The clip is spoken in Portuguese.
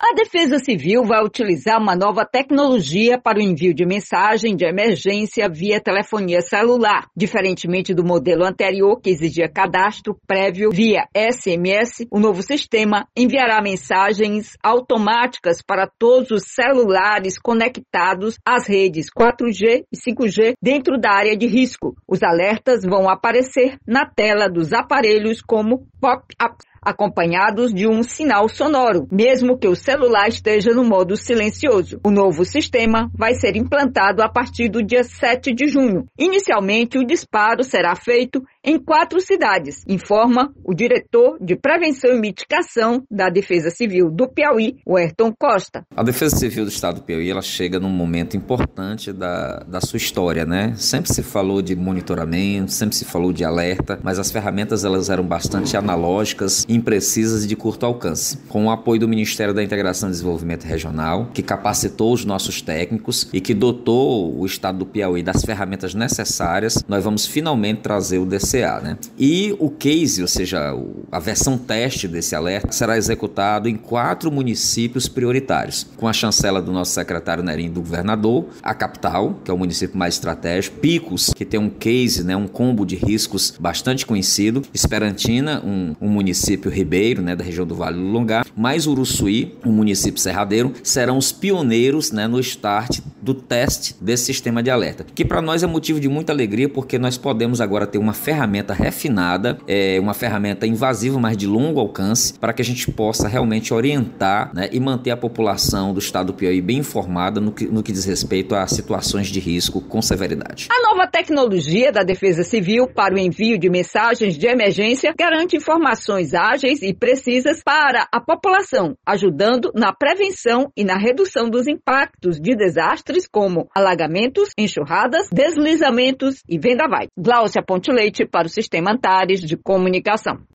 A Defesa Civil vai utilizar uma nova tecnologia para o envio de mensagem de emergência via telefonia celular. Diferentemente do modelo anterior, que exigia cadastro prévio via SMS, o novo sistema enviará mensagens automáticas para todos os celulares conectados às redes 4G e 5G dentro da área de risco. Os alertas vão aparecer na tela dos aparelhos como pop-up, acompanhados de um sinal sonoro, mesmo que o celular esteja no modo silencioso. O novo sistema vai ser implantado a partir do dia 7 de junho. Inicialmente, o disparo será feito em 4 cidades, informa o diretor de Prevenção e Mitigação da Defesa Civil do Piauí, o Ayrton Costa. A Defesa Civil do Estado do Piauí, ela chega num momento importante da sua história, né? Sempre se falou de monitoramento, sempre se falou de alerta, mas as ferramentas elas eram bastante analógicas, imprecisas e de curto alcance. Com o apoio do Ministério da Integração e Desenvolvimento Regional, que capacitou os nossos técnicos e que dotou o Estado do Piauí das ferramentas necessárias, nós vamos finalmente trazer o DCA, né? E o case, ou seja, a versão teste desse alerta, será executado em 4 municípios prioritários, com a chancela do nosso secretário Nerim, do governador, a capital, que é o município mais estratégico, Picos, que tem um case, né, um combo de riscos bastante conhecido, Esperantina, um município Ribeiro, né, da região do Vale do Longar, mais Uruçuí, um município serradeiro, serão os pioneiros, né, no start do teste desse sistema de alerta, que para nós é motivo de muita alegria, porque nós podemos agora ter uma ferramenta refinada, uma ferramenta invasiva, mas de longo alcance, para que a gente possa realmente orientar, né, e manter a população do estado do Piauí bem informada no que diz respeito a situações de risco com severidade. A nova tecnologia da Defesa Civil para o envio de mensagens de emergência garante informações ágeis e precisas para a população, ajudando na prevenção e na redução dos impactos de desastres como alagamentos, enxurradas, deslizamentos e vendavais. Gláucia Ponte Leite para o Sistema Antares de Comunicação.